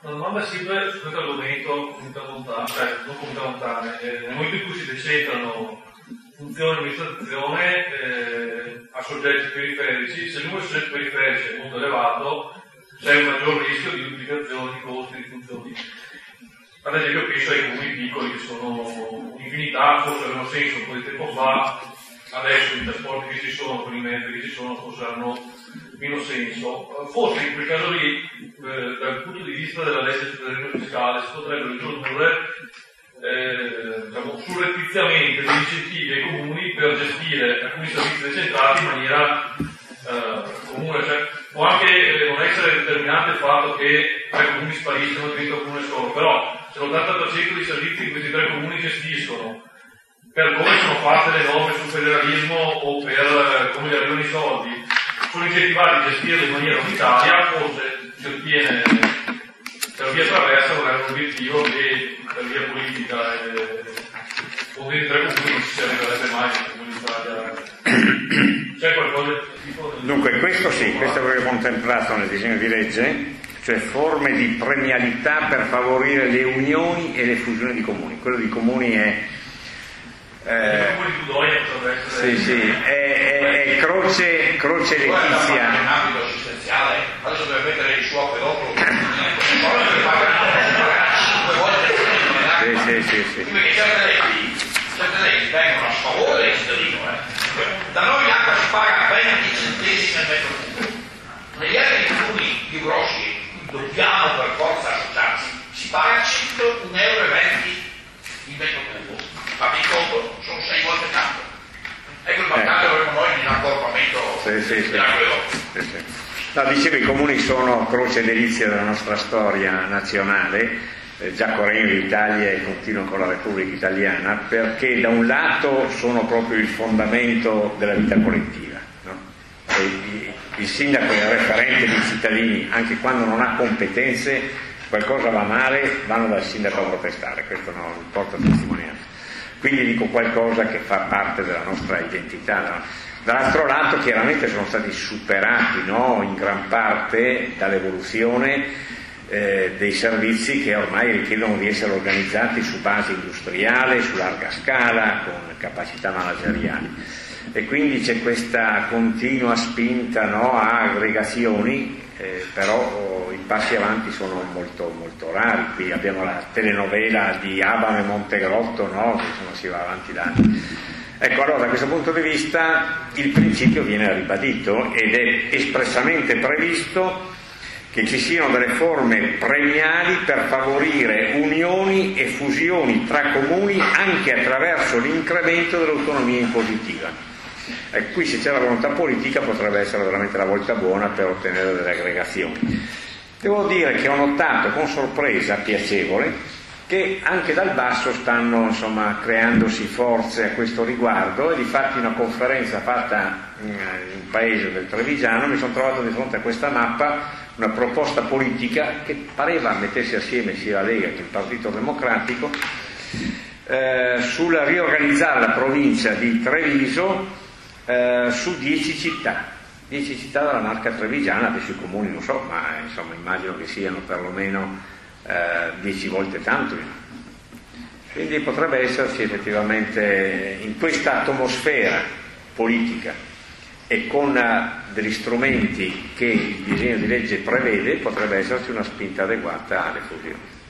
Una domanda simile su questo argomento, non comunità montane. Nel momento in cui si decentrano funzioni di amministrazione a soggetti periferici, se il numero di soggetti periferici è molto elevato, c'è un maggior rischio di duplicazione di costi di funzioni. Ad esempio penso ai comuni piccoli che sono un'infinità, forse avevano senso un po' di tempo fa, adesso i trasporti che ci sono, con i mezzi che ci sono, forse hanno meno senso. Forse in quel caso lì, dal punto di vista della legge sul federalismo fiscale, si potrebbero introdurre surrettiziamente degli incentivi ai comuni per gestire alcuni servizi decentrati in maniera comune, cioè, può anche non essere determinante il fatto che 3 comuni spariscono e diventa un comune solo, però se l'80% dei servizi che questi 3 comuni gestiscono, per come sono fatte le norme sul federalismo o per come gli arrivano i soldi, sono incentivati a gestirle in maniera unitaria, forse si ottiene per via traversa non è un obiettivo che per via politica con i 3 comuni non si arriverebbe mai in Italia. C'è qualcosa di tipo? Dunque questo sì, questo è quello che è contemplato nel disegno di legge, cioè forme di premialità per favorire le unioni e le fusioni di comuni. Quello di comuni è è croce letizia. In ambito assistenziale, adesso deve mettere il suo dopo. Sì. Perché certe leggi vengono a sfavore del cittadino. Da noi l'acqua si paga 20 centesimi al metro cubo. Negli altri comuni più grossi dobbiamo per forza associarci, si paga 101,20 euro il metro cubo. Ma mi conto, sono 6 volte tanto. Ecco il vantaggio che avremo noi in accorpamento. Sì. No, dicevo, i comuni sono croce delizia della nostra storia nazionale, già correndo l'Italia e continuo con la Repubblica Italiana, perché da un lato sono proprio il fondamento della vita collettiva, no? Il sindaco è il referente dei cittadini, anche quando non ha competenze, qualcosa va male, vanno dal sindaco a protestare, questo non importa testimonianza. Quindi dico qualcosa che fa parte della nostra identità. No? Dall'altro lato chiaramente sono stati superati, no? In gran parte dall'evoluzione dei servizi che ormai richiedono di essere organizzati su base industriale, su larga scala, con capacità manageriali. E quindi c'è questa continua spinta, no, a aggregazioni, però i passi avanti sono molto, molto rari. Qui abbiamo la telenovela di Abano e Montegrotto, no, che insomma si va avanti da anni. Ecco, allora da questo punto di vista il principio viene ribadito ed è espressamente previsto che ci siano delle forme premiali per favorire unioni e fusioni tra comuni anche attraverso l'incremento dell'autonomia impositiva. Qui se c'è la volontà politica potrebbe essere veramente la volta buona per ottenere delle aggregazioni. Devo dire che ho notato con sorpresa piacevole che anche dal basso stanno insomma creandosi forze a questo riguardo, e difatti una conferenza fatta in un paese del Trevigiano mi sono trovato di fronte a questa mappa, una proposta politica che pareva mettersi assieme sia la Lega che il Partito Democratico sulla riorganizzare la provincia di Treviso su 10 città della marca trevigiana. Adesso i comuni non so, ma insomma immagino che siano perlomeno 10 volte tanto, quindi potrebbe esserci effettivamente in questa atmosfera politica e con degli strumenti che il disegno di legge prevede, potrebbe esserci una spinta adeguata alle fusioni.